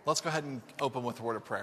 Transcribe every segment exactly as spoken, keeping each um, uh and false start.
Let's go ahead and open with a word of prayer.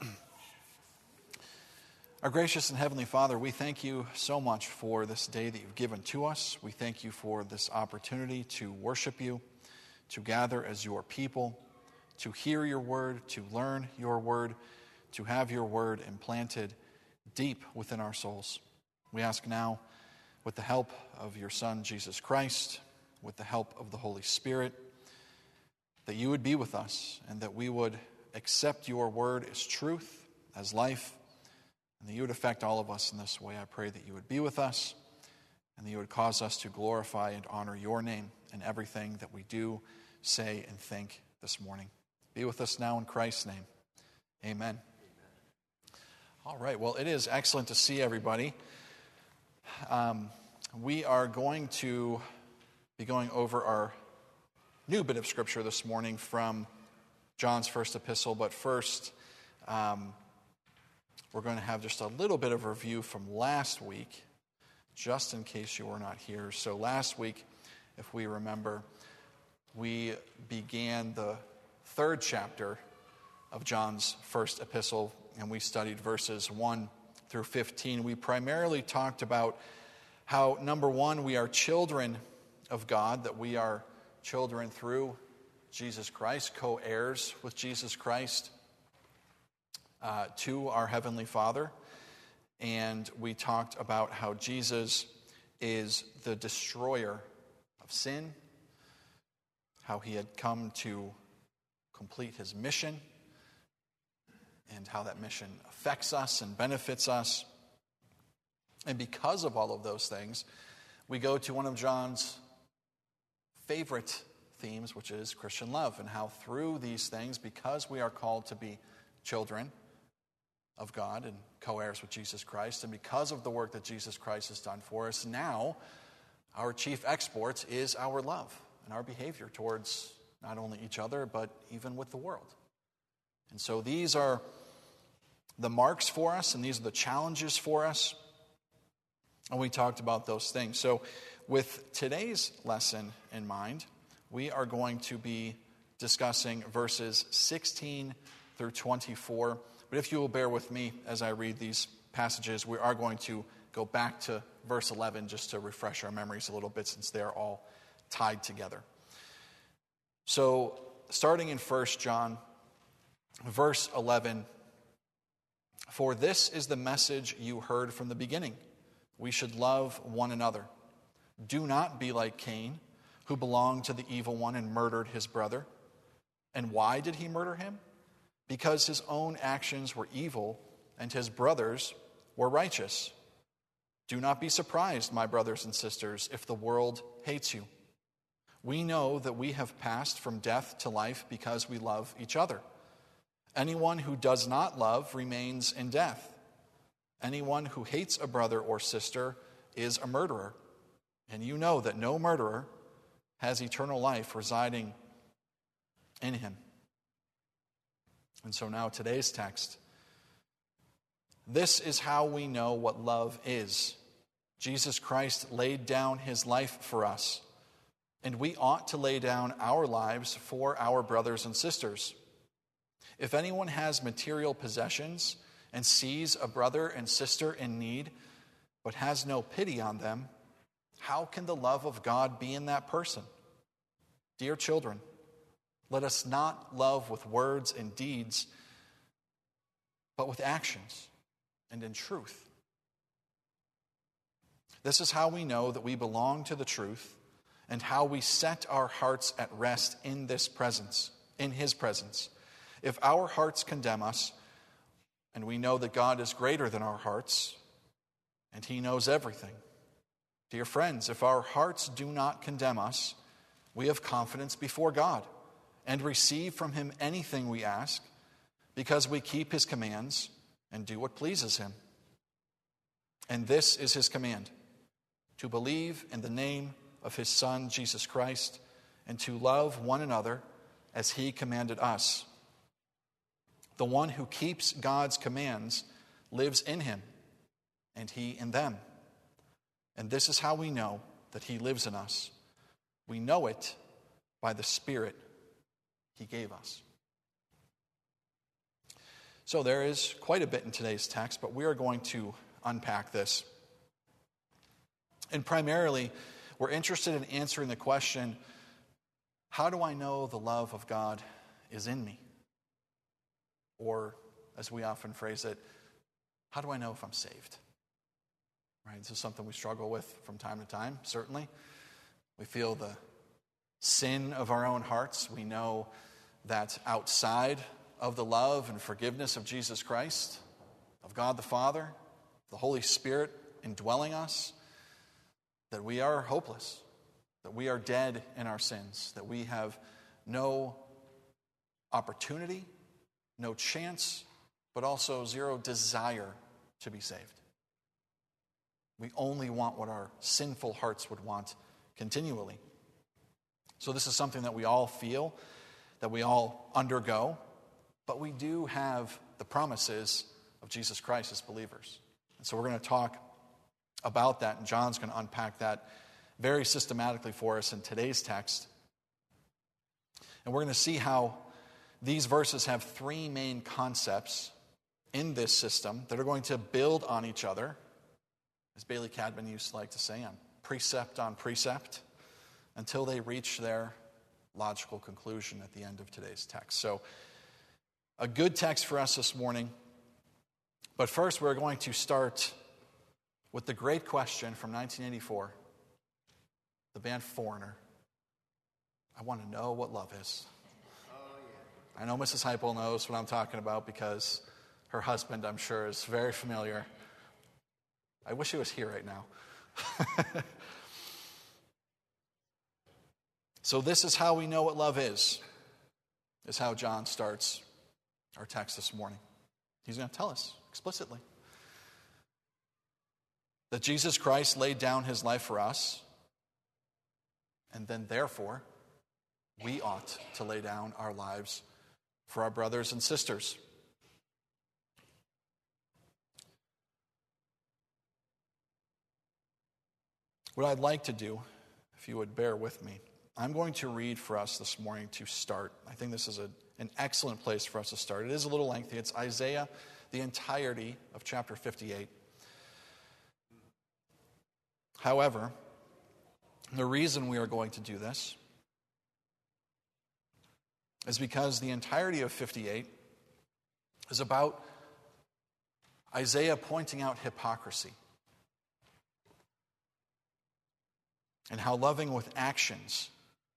Our gracious and heavenly Father, we thank you so much for this day that you've given to us. We thank you for this opportunity to worship you, to gather as your people, to hear your word, to learn your word, to have your word implanted deep within our souls. We ask now, with the help of your Son, Jesus Christ, with the help of the Holy Spirit, that you would be with us and that we would accept your word as truth, as life, and that you would affect all of us in this way. I pray that you would be with us and that you would cause us to glorify and honor your name in everything that we do, say, and think this morning. Be with us now in Christ's name. Amen. All right, well, it is excellent to see everybody. Um, we are going to be going over our new bit of scripture this morning from John's first epistle, but first um, we're going to have just a little bit of a review from last week, just in case you were not here. So last week, if we remember, we began the third chapter of John's first epistle, and we studied verses one through fifteen. We primarily talked about how, number one, we are children of God, that we are children through Jesus Christ, co-heirs with Jesus Christ uh, to our Heavenly Father. And we talked about how Jesus is the destroyer of sin, how he had come to complete his mission, and how that mission affects us and benefits us. And because of all of those things, we go to one of John's favorite themes, which is Christian love, and how through these things, because we are called to be children of God and co-heirs with Jesus Christ, and because of the work that Jesus Christ has done for us, now our chief export is our love and our behavior towards not only each other, but even with the world. And so these are the marks for us, and these are the challenges for us. And we talked about those things. So with today's lesson in mind, we are going to be discussing verses sixteen through twenty-four. But if you will bear with me as I read these passages, we are going to go back to verse eleven just to refresh our memories a little bit, since they are all tied together. So starting in First John, verse eleven, "For this is the message you heard from the beginning. We should love one another. Do not be like Cain, who belonged to the evil one and murdered his brother. And why did he murder him? Because his own actions were evil and his brothers were righteous. Do not be surprised, my brothers and sisters, if the world hates you. We know that we have passed from death to life because we love each other. Anyone who does not love remains in death. Anyone who hates a brother or sister is a murderer. And you know that no murderer has eternal life residing in him." And so now today's text. "This is how we know what love is. Jesus Christ laid down his life for us, and we ought to lay down our lives for our brothers and sisters. If anyone has material possessions and sees a brother and sister in need, but has no pity on them, how can the love of God be in that person? Dear children, let us not love with words and deeds, but with actions and in truth. This is how we know that we belong to the truth, and how we set our hearts at rest in this presence, in his presence. If our hearts condemn us, and we know that God is greater than our hearts, and he knows everything. Dear friends, if our hearts do not condemn us, we have confidence before God and receive from him anything we ask, because we keep his commands and do what pleases him. And this is his command, to believe in the name of his Son, Jesus Christ, and to love one another as he commanded us. The one who keeps God's commands lives in him, and he in them. And this is how we know that he lives in us. We know it by the Spirit he gave us." So there is quite a bit in today's text, but we are going to unpack this. And primarily, we're interested in answering the question, how do I know the love of God is in me? Or, as we often phrase it, how do I know if I'm saved? Right? This is something we struggle with from time to time, certainly. We feel the sin of our own hearts. We know that outside of the love and forgiveness of Jesus Christ, of God the Father, the Holy Spirit indwelling us, that we are hopeless, that we are dead in our sins, that we have no opportunity, no chance, but also zero desire to be saved. We only want what our sinful hearts would want continually. So this is something that we all feel, that we all undergo, but we do have the promises of Jesus Christ as believers. And so we're going to talk about that, and John's going to unpack that very systematically for us in today's text. And we're going to see how these verses have three main concepts in this system that are going to build on each other, as Bailey Cadman used to like to say, on precept on precept, until they reach their logical conclusion at the end of today's text. So, a good text for us this morning. But first, we're going to start with the great question from nineteen eighty-four, the band Foreigner. I want to know what love is. Oh, yeah. I know Missus Heupel knows what I'm talking about because her husband, I'm sure, is very familiar. I wish he was here right now. So this is how we know what love is, is how John starts our text this morning. He's going to tell us explicitly that Jesus Christ laid down his life for us, and then therefore we ought to lay down our lives for our brothers and sisters. What I'd like to do, if you would bear with me, I'm going to read for us this morning to start. I think this is a, an excellent place for us to start. It is a little lengthy. It's Isaiah, the entirety of chapter fifty-eight. However, the reason we are going to do this is because the entirety of fifty-eight is about Isaiah pointing out hypocrisy and how loving with actions,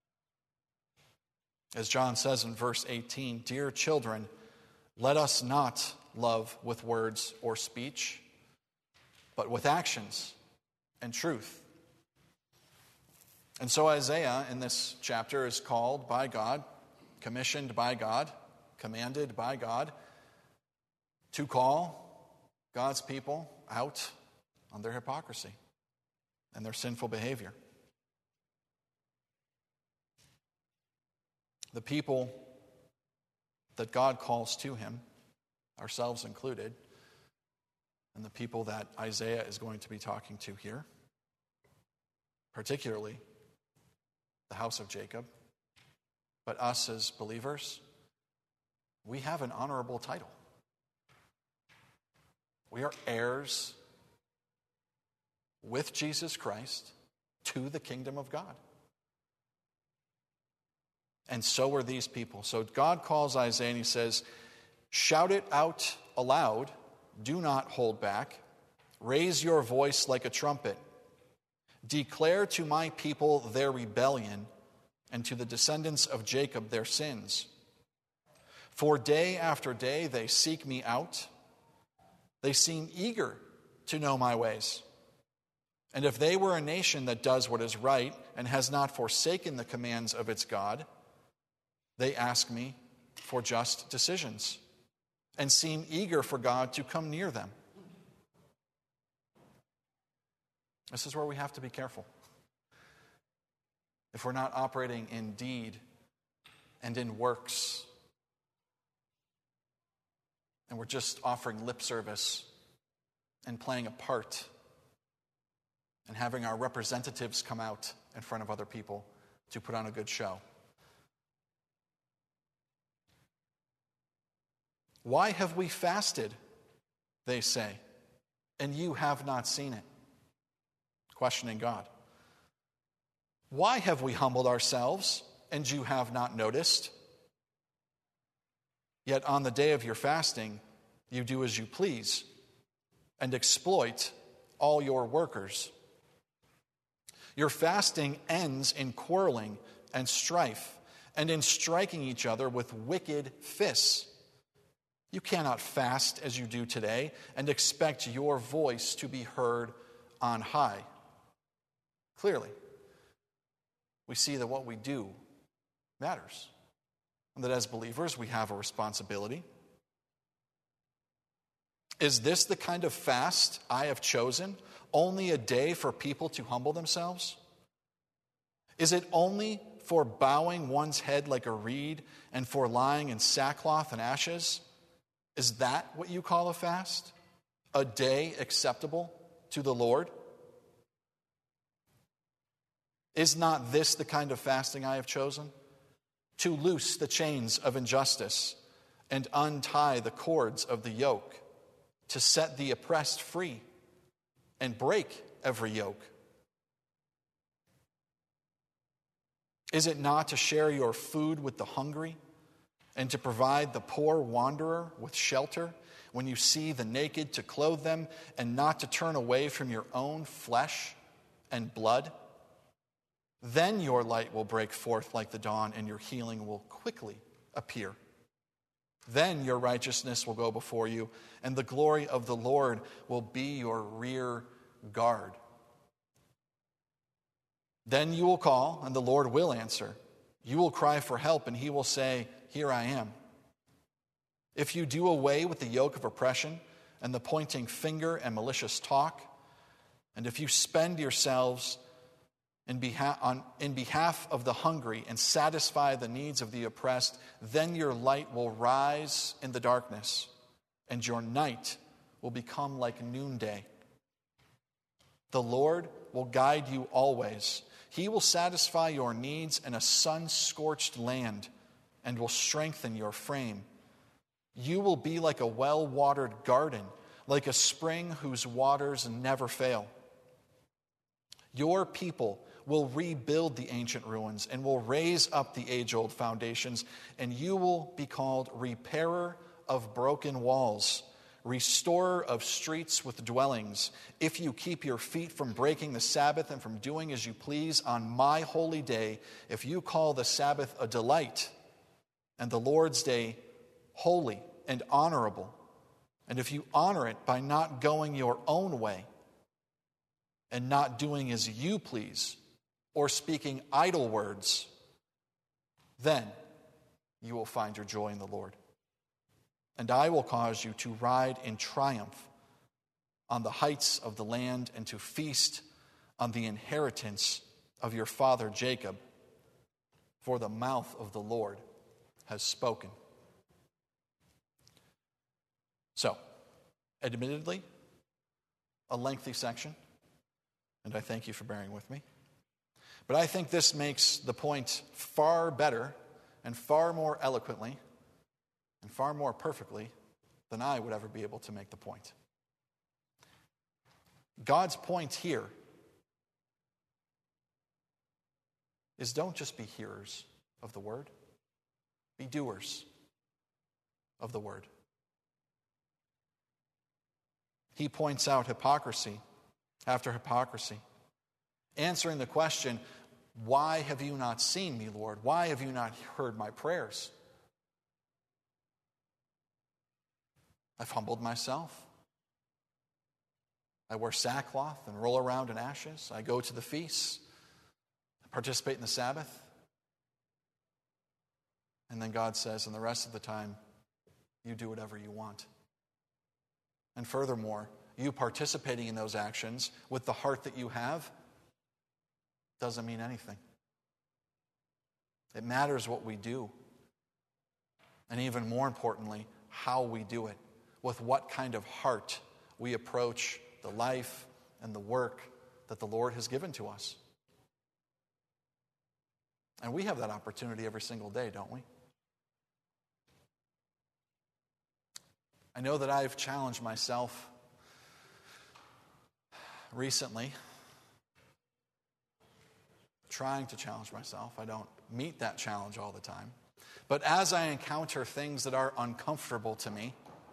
as John says in verse eighteen, "Dear children, let us not love with words or speech, but with actions and truth." And so Isaiah in this chapter is called by God, commissioned by God, commanded by God to call God's people out on their hypocrisy and their sinful behavior. The people that God calls to him, ourselves included, and the people that Isaiah is going to be talking to here, particularly the house of Jacob, but us as believers, we have an honorable title. We are heirs with Jesus Christ to the kingdom of God. And so are these people. So God calls Isaiah and he says, "Shout it out aloud, do not hold back. Raise your voice like a trumpet. Declare to my people their rebellion, and to the descendants of Jacob their sins. For day after day they seek me out. They seem eager to know my ways. And if they were a nation that does what is right and has not forsaken the commands of its God, they ask me for just decisions and seem eager for God to come near them." This is where we have to be careful. If we're not operating in deed and in works, and we're just offering lip service and playing a part and having our representatives come out in front of other people to put on a good show. Why have we fasted, they say, and you have not seen it? Questioning God. Why have we humbled ourselves, and you have not noticed? Yet on the day of your fasting, you do as you please and exploit all your workers. Your fasting ends in quarreling and strife and in striking each other with wicked fists. You cannot fast as you do today and expect your voice to be heard on high. Clearly, we see that what we do matters, and that as believers we have a responsibility. Is this the kind of fast I have chosen? Only a day for people to humble themselves? Is it only for bowing one's head like a reed and for lying in sackcloth and ashes? Is that what you call a fast? A day acceptable to the Lord? Is not this the kind of fasting I have chosen? To loose the chains of injustice and untie the cords of the yoke, to set the oppressed free and break every yoke? Is it not to share your food with the hungry and to provide the poor wanderer with shelter, when you see the naked to clothe them, and not to turn away from your own flesh and blood? Then your light will break forth like the dawn, and your healing will quickly appear. Then your righteousness will go before you, and the glory of the Lord will be your rear guard. Then you will call, and the Lord will answer. You will cry for help, and he will say, "Here I am." If you do away with the yoke of oppression and the pointing finger and malicious talk, and if you spend yourselves in behalf, on, in behalf of the hungry and satisfy the needs of the oppressed, then your light will rise in the darkness, and your night will become like noonday. The Lord will guide you always. He will satisfy your needs in a sun-scorched land and will strengthen your frame. You will be like a well-watered garden, like a spring whose waters never fail. Your people will rebuild the ancient ruins and will raise up the age-old foundations, and you will be called repairer of broken walls, restorer of streets with dwellings. If you keep your feet from breaking the Sabbath and from doing as you please on my holy day, if you call the Sabbath a delight and the Lord's day holy and honorable, and if you honor it by not going your own way and not doing as you please or speaking idle words, then you will find your joy in the Lord. And I will cause you to ride in triumph on the heights of the land and to feast on the inheritance of your father Jacob, for the mouth of the Lord has spoken. So, admittedly, a lengthy section, and I thank you for bearing with me. But I think this makes the point far better and far more eloquently and far more perfectly than I would ever be able to make the point. God's point here is don't just be hearers of the word, be doers of the word. He points out hypocrisy after hypocrisy, answering the question, why have you not seen me, Lord? Why have you not heard my prayers? I've humbled myself. I wear sackcloth and roll around in ashes. I go to the feasts. I participate in the Sabbath. And then God says, and the rest of the time, you do whatever you want. And furthermore, you participating in those actions with the heart that you have doesn't mean anything. It matters what we do. And even more importantly, how we do it. With what kind of heart we approach the life and the work that the Lord has given to us. And we have that opportunity every single day, don't we? I know that I've challenged myself recently, trying to challenge myself. I don't meet that challenge all the time. But as I encounter things that are uncomfortable to me,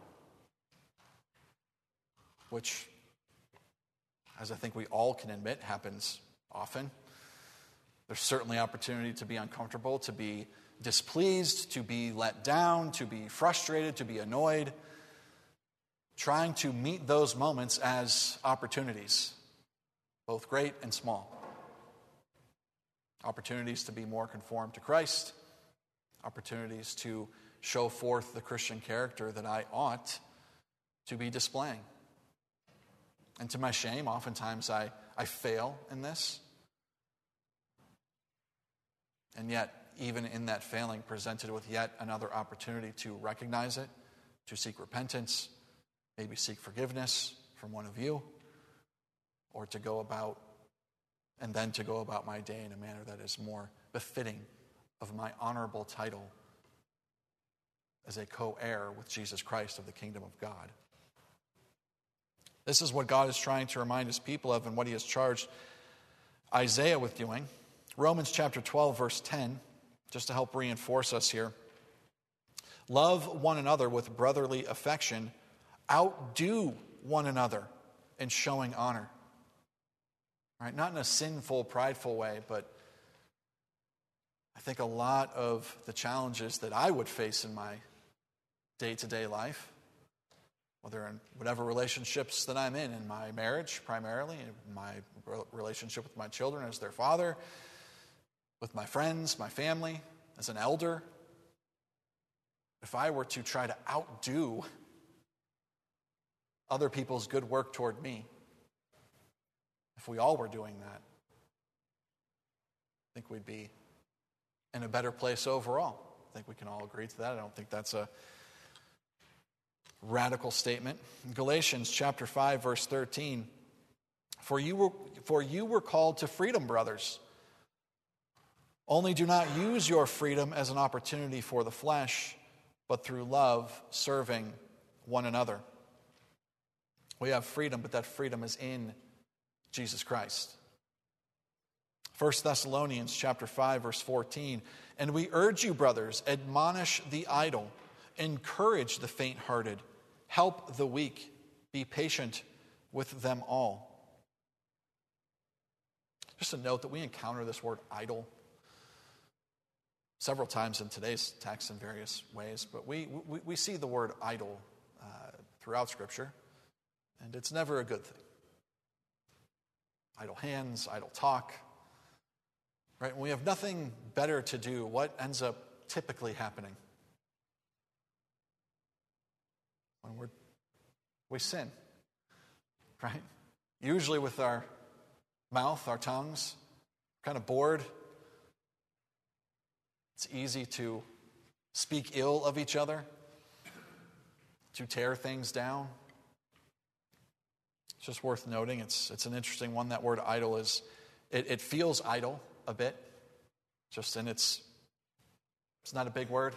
which, as I think we all can admit, happens often, there's certainly opportunity to be uncomfortable, to be displeased, to be let down, to be frustrated, to be annoyed. Trying to meet those moments as opportunities, both great and small. Opportunities to be more conformed to Christ. Opportunities to show forth the Christian character that I ought to be displaying. And to my shame, oftentimes I, I fail in this. And yet, even in that failing, presented with yet another opportunity to recognize it, to seek repentance, maybe seek forgiveness from one of you, or to go about, and then to go about my day in a manner that is more befitting of my honorable title as a co-heir with Jesus Christ of the kingdom of God. This is what God is trying to remind his people of and what he has charged Isaiah with doing. Romans chapter twelve, verse ten, just to help reinforce us here. Love one another with brotherly affection. Outdo one another in showing honor. Right? Not in a sinful, prideful way, but I think a lot of the challenges that I would face in my day-to-day life, whether in whatever relationships that I'm in, in my marriage primarily, in my relationship with my children as their father, with my friends, my family, as an elder, if I were to try to outdo other people's good work toward me, if we all were doing that, I think we'd be in a better place overall. I think we can all agree to that. I don't think that's a radical statement. In Galatians chapter five, verse thirteen, For you were, for you were called to freedom, brothers. Only do not use your freedom as an opportunity for the flesh, but through love, serving one another. We have freedom, but that freedom is in Jesus Christ. First Thessalonians chapter five, verse fourteen, And we urge you, brothers, admonish the idle, encourage the faint-hearted, help the weak, be patient with them all. Just a note that we encounter this word idle several times in today's text in various ways, but we, we, we see the word idle uh, throughout Scripture, and it's never a good thing. Idle hands, idle talk. Right? When we have nothing better to do, what ends up typically happening? When we're, we sin. Right? Usually with our mouth, our tongues, kind of bored. It's easy to speak ill of each other, to tear things down. It's just worth noting. It's it's an interesting one. That word idle is, it, it feels idle a bit, just in its, it's not a big word.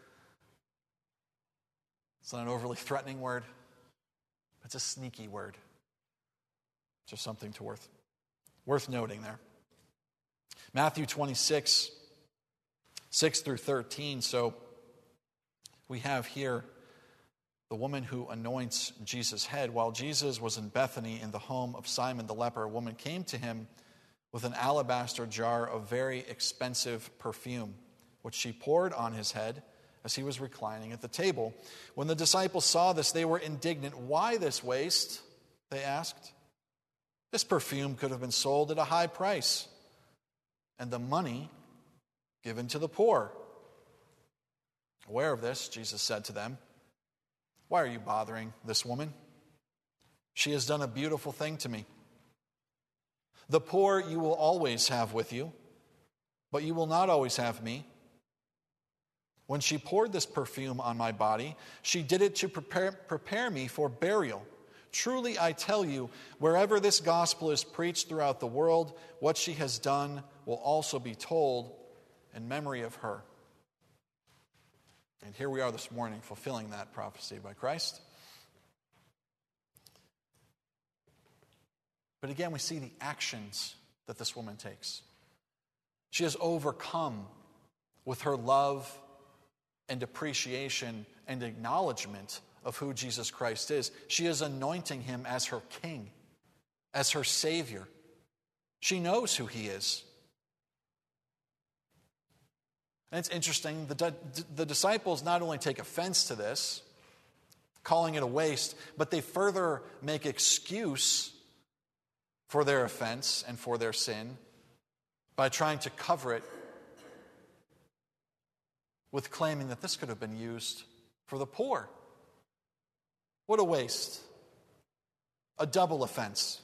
It's not an overly threatening word. It's a sneaky word. Just something to worth, worth noting there. Matthew twenty-six, six through thirteen. So we have here the woman who anoints Jesus' head. While Jesus was in Bethany in the home of Simon the leper, a woman came to him with an alabaster jar of very expensive perfume, which she poured on his head as he was reclining at the table. When the disciples saw this, they were indignant. Why this waste? They asked. This perfume could have been sold at a high price, and the money given to the poor. Aware of this, Jesus said to them, Why are you bothering this woman? She has done a beautiful thing to me. The poor you will always have with you, but you will not always have me. When she poured this perfume on my body, she did it to prepare, prepare me for burial. Truly, I tell you, wherever this gospel is preached throughout the world, what she has done will also be told in memory of her. And here we are this morning fulfilling that prophecy by Christ. But again, we see the actions that this woman takes. She has overcome with her love and appreciation and acknowledgement of who Jesus Christ is. She is anointing him as her king, as her Savior. She knows who he is. And it's interesting, the, the disciples not only take offense to this, calling it a waste, but they further make excuse for their offense and for their sin by trying to cover it with claiming that this could have been used for the poor. What a waste. A double offense.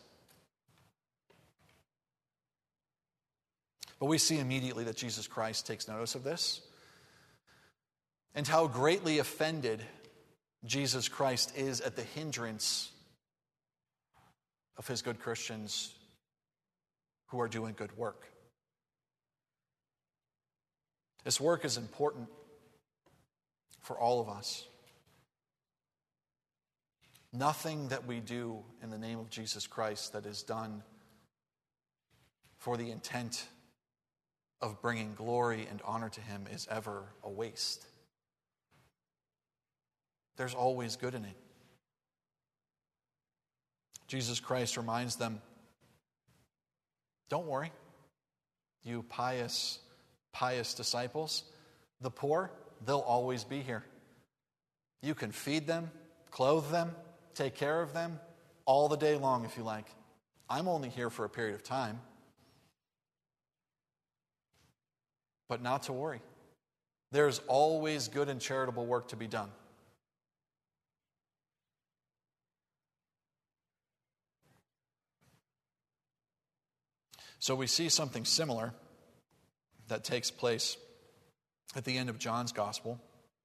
But we see immediately that Jesus Christ takes notice of this and how greatly offended Jesus Christ is at the hindrance of his good Christians who are doing good work. This work is important for all of us. Nothing that we do in the name of Jesus Christ that is done for the intent of bringing glory and honor to him is ever a waste. There's always good in it. Jesus Christ reminds them, don't worry, you pious, pious disciples. The poor, they'll always be here. You can feed them, clothe them, take care of them all the day long if you like. I'm only here for a period of time. But not to worry. There's always good and charitable work to be done. So we see something similar that takes place at the end of John's Gospel.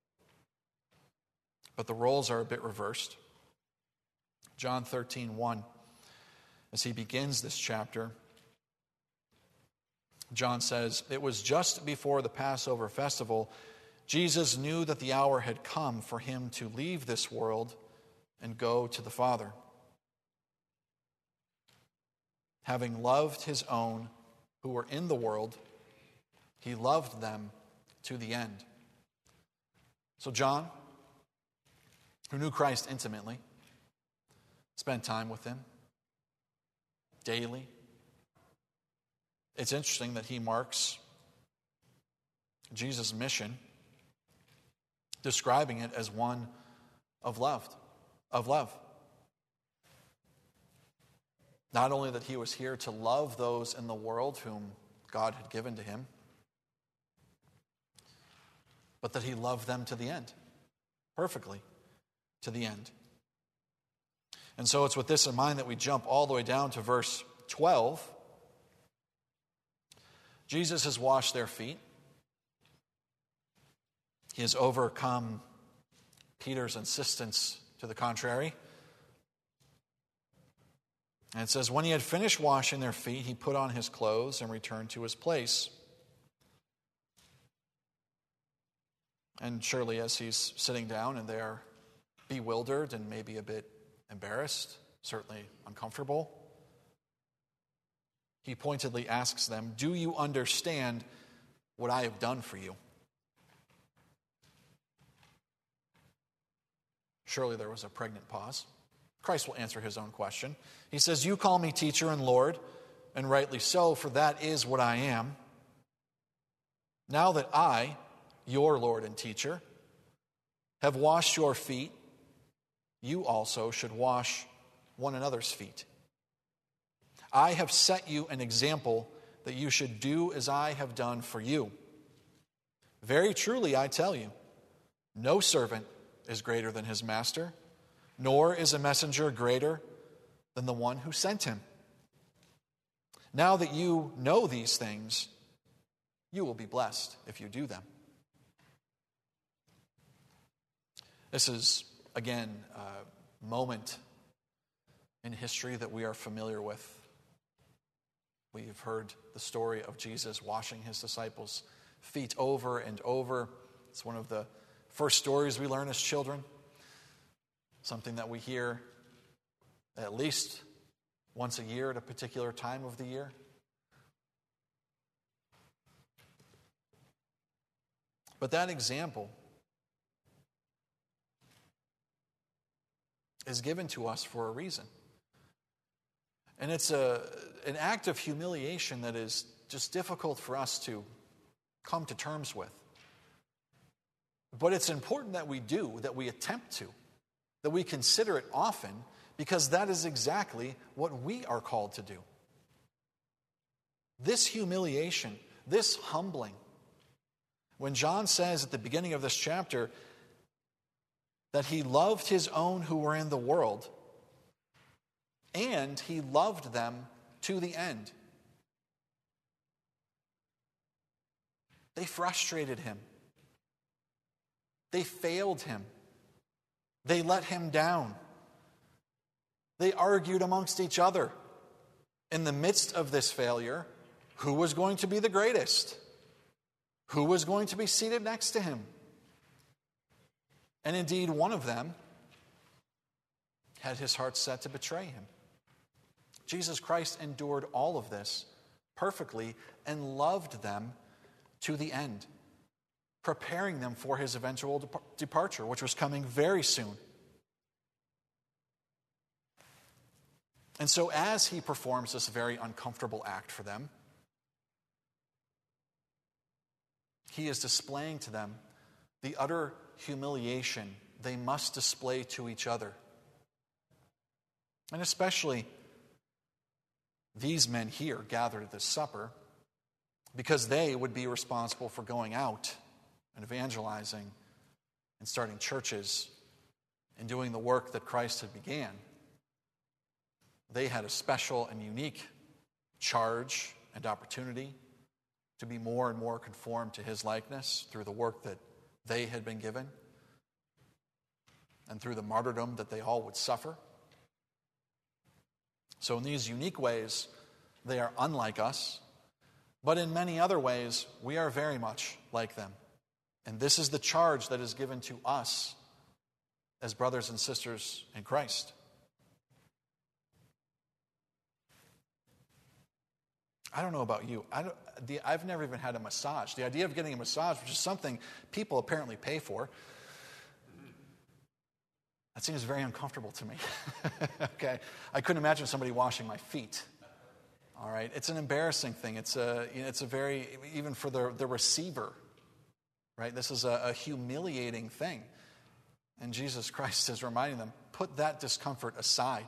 But the roles are a bit reversed. John thirteen one, as he begins this chapter, John says, "It was just before the Passover festival. Jesus knew that the hour had come for him to leave this world and go to the Father. Having loved his own who were in the world, he loved them to the end." So John, who knew Christ intimately, spent time with him daily. It's interesting that he marks Jesus' mission, describing it as one of love, of love. Not only that he was here to love those in the world whom God had given to him, but that he loved them to the end, perfectly to the end. And so it's with this in mind that we jump all the way down to verse twelve. Jesus has washed their feet. He has overcome Peter's insistence to the contrary. And it says, when he had finished washing their feet, he put on his clothes and returned to his place. And surely as he's sitting down and they're bewildered and maybe a bit embarrassed, certainly uncomfortable, he pointedly asks them, "Do you understand what I have done for you?" Surely there was a pregnant pause. Christ will answer his own question. He says, "You call me teacher and Lord, and rightly so, for that is what I am. Now that I, your Lord and teacher, have washed your feet, you also should wash one another's feet. I have set you an example that you should do as I have done for you. Very truly, I tell you, no servant is greater than his master, nor is a messenger greater than the one who sent him. Now that you know these things, you will be blessed if you do them." This is, again, a moment in history that we are familiar with. We've heard the story of Jesus washing his disciples' feet over and over. It's one of the first stories we learn as children. Something that we hear at least once a year at a particular time of the year. But that example is given to us for a reason. And it's a, an act of humiliation that is just difficult for us to come to terms with. But it's important that we do, that we attempt to, that we consider it often, because that is exactly what we are called to do. This humiliation, this humbling, when John says at the beginning of this chapter that he loved his own who were in the world, and he loved them to the end. They frustrated him. They failed him. They let him down. They argued amongst each other. In the midst of this failure, who was going to be the greatest? Who was going to be seated next to him? And indeed, one of them had his heart set to betray him. Jesus Christ endured all of this perfectly and loved them to the end, preparing them for his eventual dep- departure, which was coming very soon. And so as he performs this very uncomfortable act for them, he is displaying to them the utter humiliation they must display to each other. And especially these men here gathered at this supper, because they would be responsible for going out and evangelizing and starting churches and doing the work that Christ had began. They had a special and unique charge and opportunity to be more and more conformed to his likeness through the work that they had been given and through the martyrdom that they all would suffer. So in these unique ways, they are unlike us, but in many other ways, we are very much like them. And this is the charge that is given to us as brothers and sisters in Christ. I don't know about you. I don't, the, I've never even had a massage. The idea of getting a massage, which is something people apparently pay for, that seems very uncomfortable to me. Okay, I couldn't imagine somebody washing my feet. All right, it's an embarrassing thing. It's a, you know, it's a very, even for the the receiver, right? This is a, a humiliating thing, and Jesus Christ is reminding them, put that discomfort aside,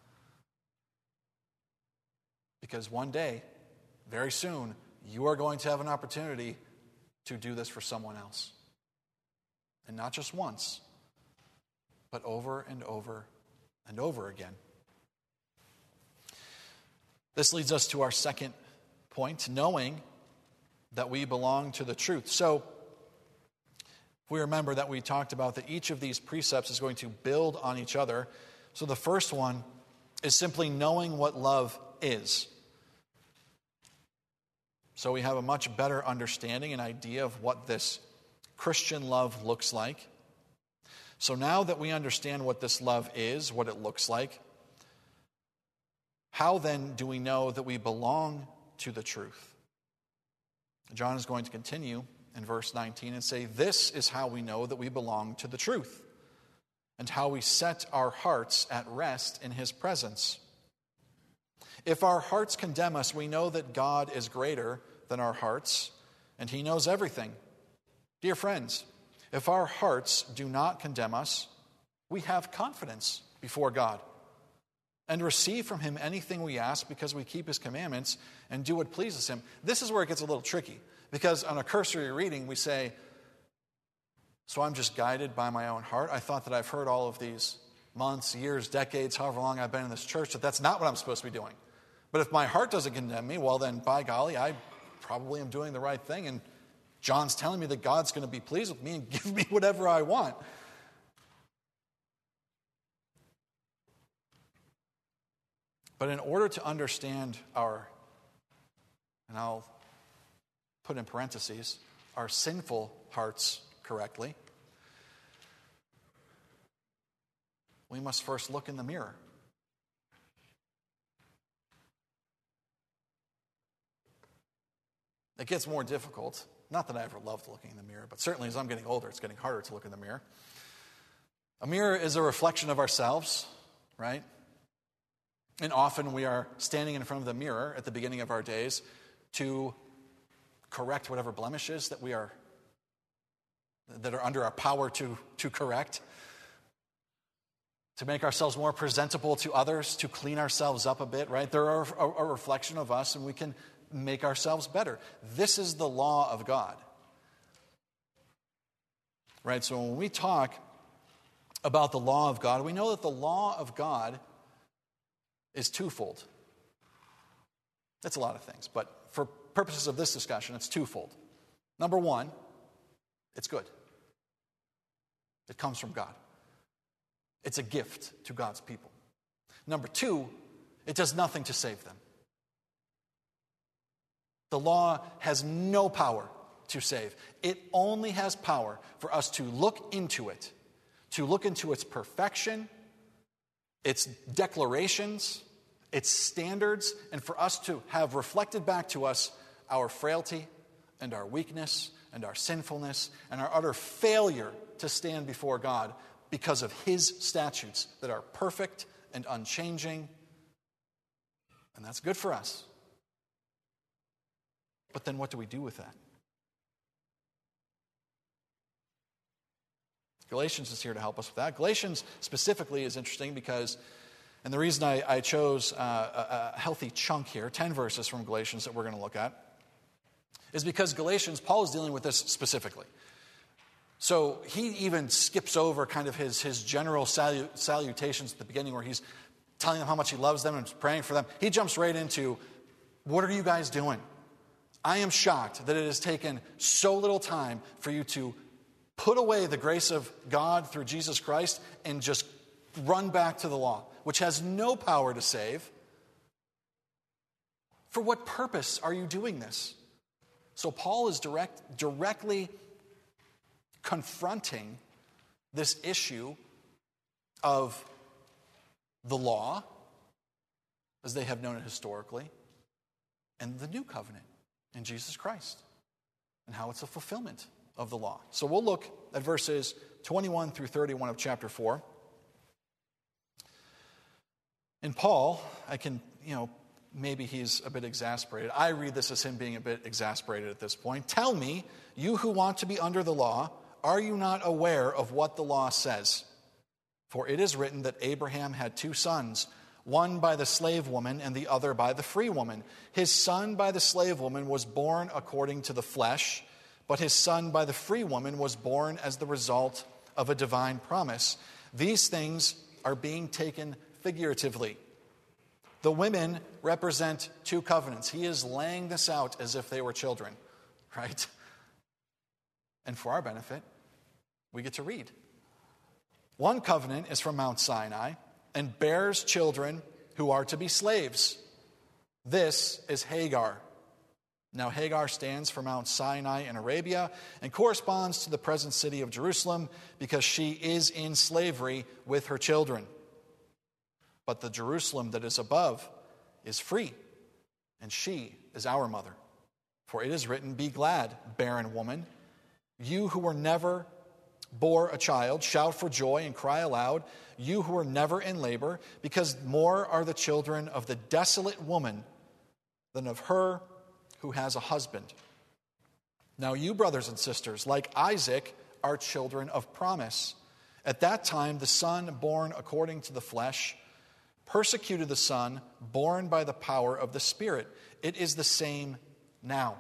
because one day, very soon, you are going to have an opportunity to do this for someone else, and not just once, but over and over and over again. This leads us to our second point, knowing that we belong to the truth. So, if we remember that we talked about that each of these precepts is going to build on each other. So the first one is simply knowing what love is. So we have a much better understanding and idea of what this Christian love looks like. So now that we understand what this love is, what it looks like, how then do we know that we belong to the truth? John is going to continue in verse nineteen and say, this is how we know that we belong to the truth, and how we set our hearts at rest in his presence. If our hearts condemn us, we know that God is greater than our hearts, and he knows everything. Dear friends, if our hearts do not condemn us, we have confidence before God and receive from him anything we ask, because we keep his commandments and do what pleases him. This is where it gets a little tricky, because on a cursory reading we say, so I'm just guided by my own heart. I thought that I've heard all of these months, years, decades, however long I've been in this church, that that's not what I'm supposed to be doing. But if my heart doesn't condemn me, well then, by golly, I probably am doing the right thing, and John's telling me that God's going to be pleased with me and give me whatever I want. But in order to understand our, and I'll put in parentheses, our sinful hearts correctly, we must first look in the mirror. It gets more difficult. Not that I ever loved looking in the mirror, but certainly as I'm getting older, it's getting harder to look in the mirror. A mirror is a reflection of ourselves, right? And often we are standing in front of the mirror at the beginning of our days to correct whatever blemishes that we are that are under our power to, to correct, to make ourselves more presentable to others, to clean ourselves up a bit, right? They're a, a, a reflection of us, and we can make ourselves better. This is the law of God, right? So when we talk about the law of God, we know that the law of God is twofold. That's a lot of things, but for purposes of this discussion, it's twofold. Number one, it's good. It comes from God. It's a gift to God's people. Number two, it does nothing to save them. The law has no power to save. It only has power for us to look into it, to look into its perfection, its declarations, its standards, and for us to have reflected back to us our frailty and our weakness and our sinfulness and our utter failure to stand before God because of His statutes that are perfect and unchanging. And that's good for us. But then what do we do with that? Galatians is here to help us with that. Galatians specifically is interesting because, and the reason I, I chose uh, a, a healthy chunk here, ten verses from Galatians that we're going to look at, is because Galatians, Paul is dealing with this specifically. So he even skips over kind of his, his general salu- salutations at the beginning where he's telling them how much he loves them and praying for them. He jumps right into, what are you guys doing? I am shocked that it has taken so little time for you to put away the grace of God through Jesus Christ and just run back to the law, which has no power to save. For what purpose are you doing this? So Paul is direct, directly confronting this issue of the law, as they have known it historically, and the new covenant in Jesus Christ, and how it's a fulfillment of the law. So we'll look at verses twenty-one through thirty-one of chapter four. And Paul, I can, you know, maybe he's a bit exasperated. I read this as him being a bit exasperated at this point. Tell me, you who want to be under the law, are you not aware of what the law says? For it is written that Abraham had two sons, one by the slave woman and the other by the free woman. His son by the slave woman was born according to the flesh, but his son by the free woman was born as the result of a divine promise. These things are being taken figuratively. The women represent two covenants. He is laying this out as if they were children, right? And for our benefit, we get to read. One covenant is from Mount Sinai and bears children who are to be slaves. This is Hagar. Now Hagar stands for Mount Sinai in Arabia and corresponds to the present city of Jerusalem because she is in slavery with her children. But the Jerusalem that is above is free, and she is our mother. For it is written, be glad, barren woman. You who were never bore a child, shout for joy and cry aloud. You who were never in labor, because more are the children of the desolate woman than of her who has a husband. Now you, brothers and sisters, like Isaac, are children of promise. At that time, the son born according to the flesh persecuted the son born by the power of the Spirit. It is the same now.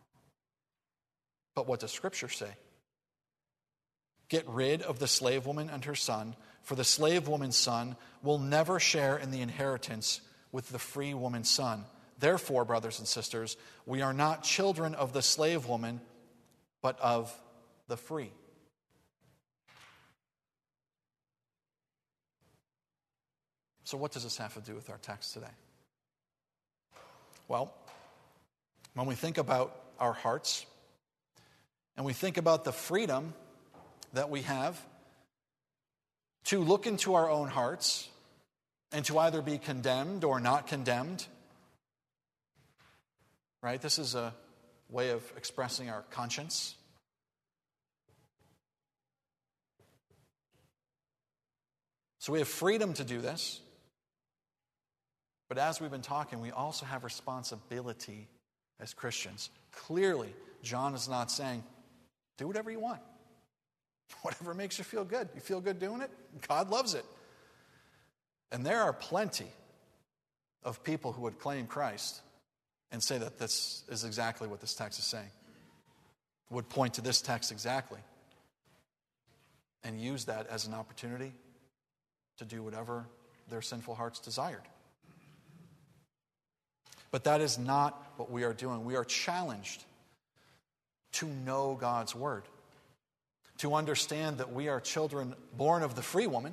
But what does Scripture say? Get rid of the slave woman and her son, for the slave woman's son will never share in the inheritance with the free woman's son. Therefore, brothers and sisters, we are not children of the slave woman, but of the free. So what does this have to do with our text today? Well, when we think about our hearts, and we think about the freedom that we have to look into our own hearts and to either be condemned or not condemned, right? This is a, way of expressing our conscience. So we have freedom to do this. But as we've been talking, we also have responsibility as Christians. Clearly, John is not saying, do whatever you want. Whatever makes you feel good. You feel good doing it? God loves it. And there are plenty of people who would claim Christ and say that this is exactly what this text is saying. Would point to this text exactly and use that as an opportunity to do whatever their sinful hearts desired. But that is not what we are doing. We are challenged to know God's word, to understand that we are children born of the free woman,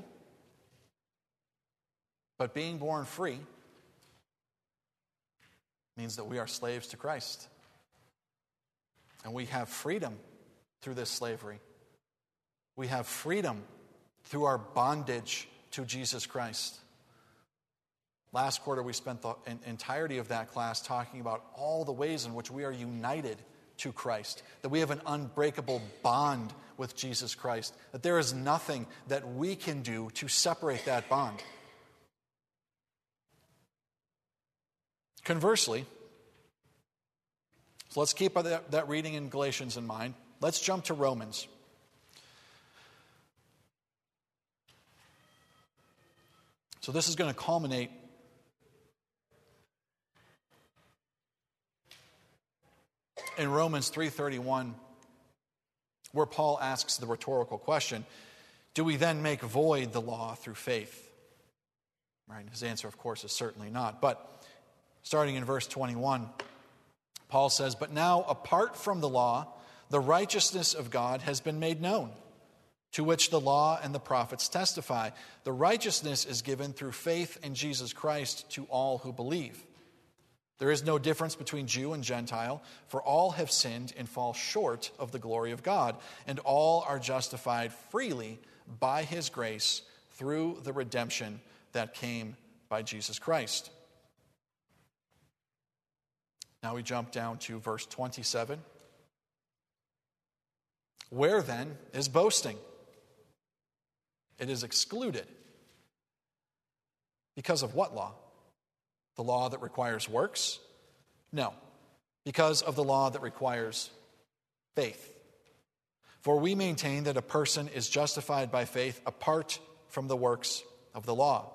but being born free means that we are slaves to Christ. And we have freedom through this slavery. We have freedom through our bondage to Jesus Christ. Last quarter, we spent the entirety of that class talking about all the ways in which we are united to Christ, that we have an unbreakable bond with Jesus Christ, that there is nothing that we can do to separate that bond. Conversely, so let's keep that, that reading in Galatians in mind. Let's jump to Romans. So this is going to culminate in Romans three thirty-one, where Paul asks the rhetorical question, do we then make void the law through faith? Right? His answer, of course, is certainly not. But starting in verse twenty-one, Paul says, but now apart from the law, the righteousness of God has been made known, to which the law and the prophets testify. The righteousness is given through faith in Jesus Christ to all who believe. There is no difference between Jew and Gentile, for all have sinned and fall short of the glory of God, and all are justified freely by his grace through the redemption that came by Jesus Christ. Now we jump down to verse twenty-seven. Where then is boasting? It is excluded. Because of what law? The law that requires works? No, because of the law that requires faith. For we maintain that a person is justified by faith apart from the works of the law.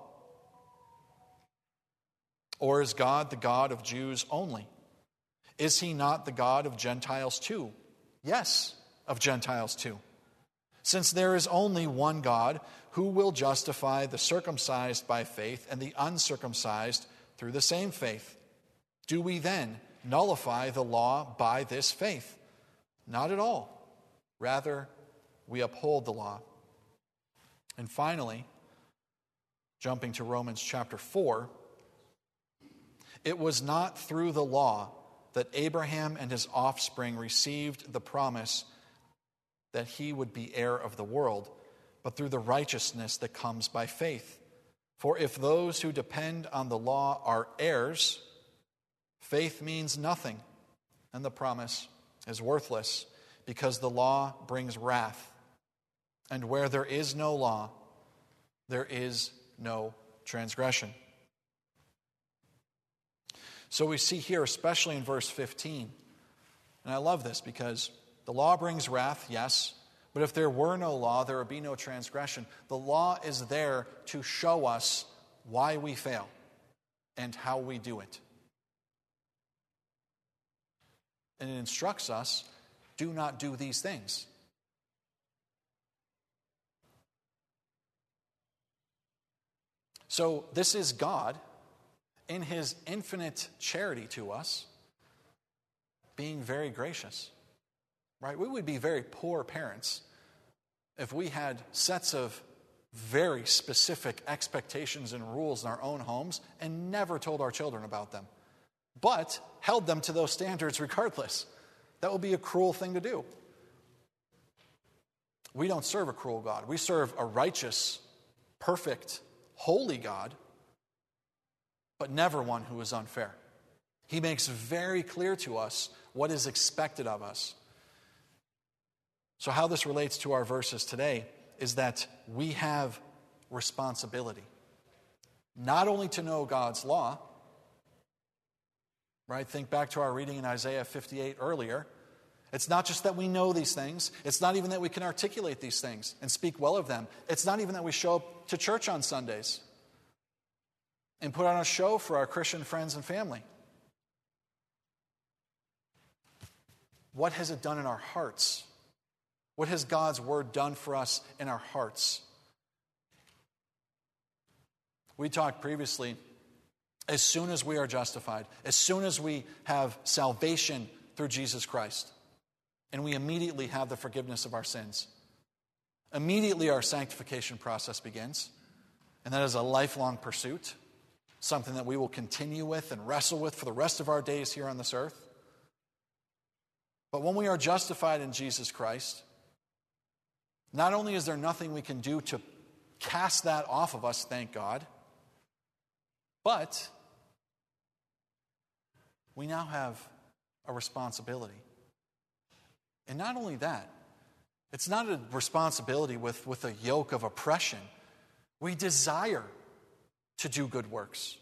Or is God the God of Jews only? Is he not the God of Gentiles too? Yes, of Gentiles too. Since there is only one God who will justify the circumcised by faith and the uncircumcised through the same faith. Do we then nullify the law by this faith? Not at all. Rather, we uphold the law. And finally, jumping to Romans chapter four, it was not through the law that Abraham and his offspring received the promise that he would be heir of the world, but through the righteousness that comes by faith. For if those who depend on the law are heirs, faith means nothing, and the promise is worthless, because the law brings wrath. And where there is no law, there is no transgression. So we see here, especially in verse fifteen, and I love this because the law brings wrath, yes, but if there were no law, there would be no transgression. The law is there to show us why we fail and how we do it. And it instructs us, do not do these things. So this is God, in his infinite charity to us, being very gracious. Right? We would be very poor parents if we had sets of very specific expectations and rules in our own homes and never told our children about them, but held them to those standards regardless. That would be a cruel thing to do. We don't serve a cruel God. We serve a righteous, perfect, holy God, but never one who is unfair. He makes very clear to us what is expected of us. So how this relates to our verses today is that we have responsibility. Not only to know God's law, right? Think back to our reading in Isaiah fifty-eight earlier. It's not just that we know these things. It's not even that we can articulate these things and speak well of them. It's not even that we show up to church on Sundays and put on a show for our Christian friends and family. What has it done in our hearts? What has God's word done for us in our hearts? We talked previously, as soon as we are justified, as soon as we have salvation through Jesus Christ, and we immediately have the forgiveness of our sins, immediately our sanctification process begins, and that is a lifelong pursuit, something that we will continue with and wrestle with for the rest of our days here on this earth. But when we are justified in Jesus Christ, not only is there nothing we can do to cast that off of us, thank God, but we now have a responsibility. And not only that, it's not a responsibility with, with a yoke of oppression. We desire to do good works.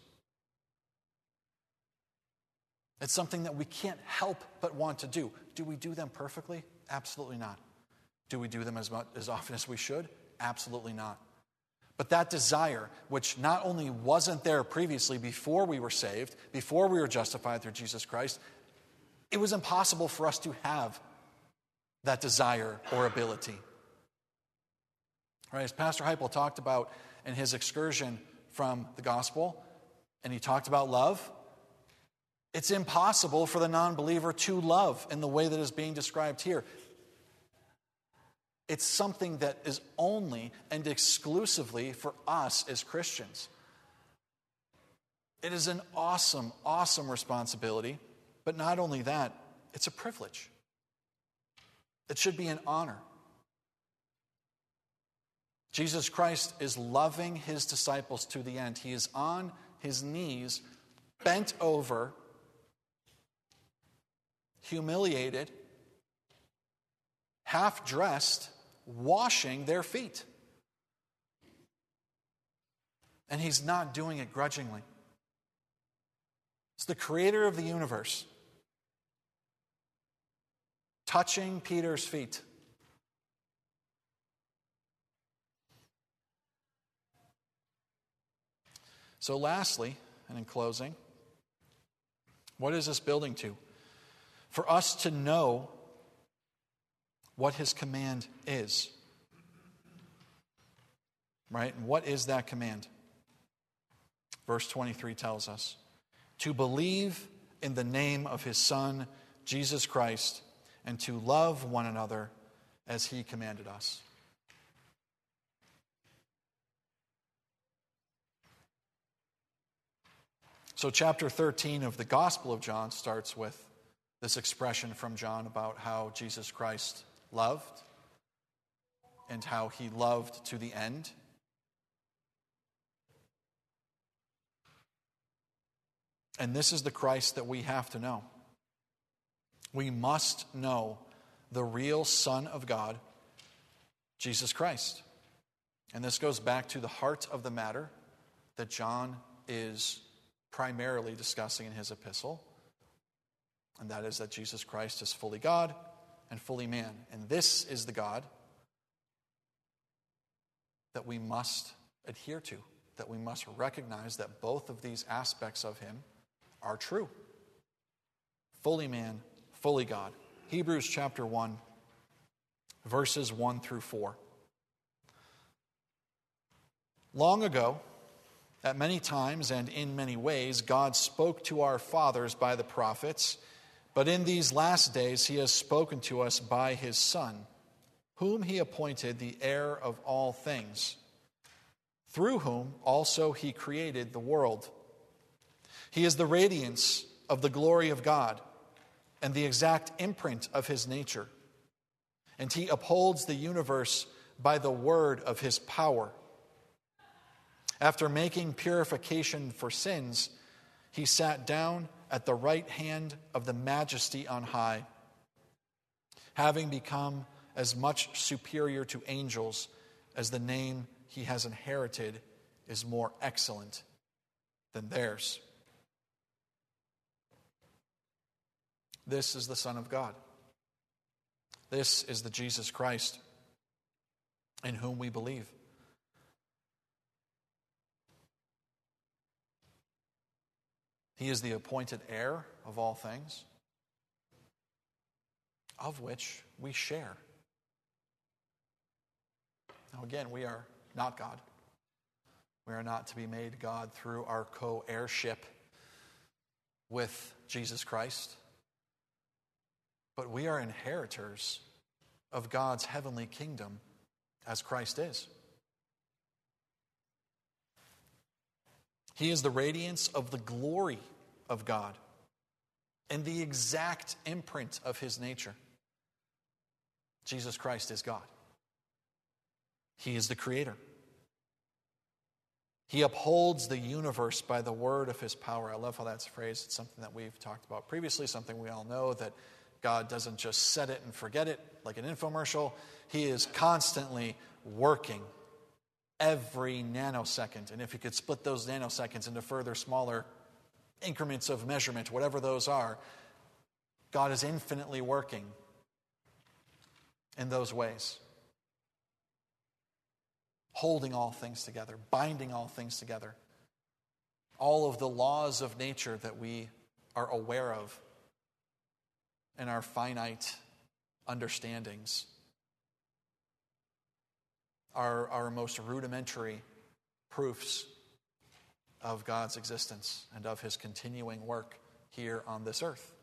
It's something that we can't help but want to do. Do we do them perfectly? Absolutely not. Do we do them as much, as often as we should? Absolutely not. But that desire, which not only wasn't there previously before we were saved, before we were justified through Jesus Christ, it was impossible for us to have that desire or ability. Right, as Pastor Heupel talked about in his excursion from the gospel, and he talked about love, it's impossible for the non-believer to love in the way that is being described here. It's something that is only and exclusively for us as Christians. It is an awesome, awesome responsibility, but not only that, it's a privilege. It should be an honor. Jesus Christ is loving his disciples to the end. He is on his knees, bent over, humiliated, half-dressed, washing their feet. And he's not doing it grudgingly. It's the creator of the universe touching Peter's feet. So lastly, and in closing, what is this building to? For us to know what his command is. Right? And what is that command? Verse twenty-three tells us, to believe in the name of his Son, Jesus Christ, and to love one another as he commanded us. So chapter thirteen of the Gospel of John starts with this expression from John about how Jesus Christ loved and how he loved to the end. And this is the Christ that we have to know. We must know the real Son of God, Jesus Christ. And this goes back to the heart of the matter that John is primarily discussing in his epistle. And that is that Jesus Christ is fully God and fully man. And this is the God that we must adhere to, that we must recognize that both of these aspects of him are true. Fully man, fully God. Hebrews chapter one, verses one through four. Long ago, at many times and in many ways, God spoke to our fathers by the prophets, but in these last days he has spoken to us by his Son, whom he appointed the heir of all things, through whom also he created the world. He is the radiance of the glory of God and the exact imprint of his nature, and he upholds the universe by the word of his power. After making purification for sins, he sat down at the right hand of the Majesty on high, having become as much superior to angels as the name he has inherited is more excellent than theirs. This is the Son of God. This is the Jesus Christ in whom we believe. He is the appointed heir of all things, of which we share. Now again, we are not God. We are not to be made God through our co-heirship with Jesus Christ. But we are inheritors of God's heavenly kingdom as Christ is. He is the radiance of the glory of God and the exact imprint of his nature. Jesus Christ is God. He is the creator. He upholds the universe by the word of his power. I love how that's phrased. It's something that we've talked about previously, something we all know, that God doesn't just set it and forget it like an infomercial. He is constantly working every nanosecond. And if you could split those nanoseconds into further smaller increments of measurement, whatever those are, God is infinitely working in those ways. Holding all things together, binding all things together. All of the laws of nature that we are aware of in our finite understandings, are our most rudimentary proofs of God's existence and of his continuing work here on this earth.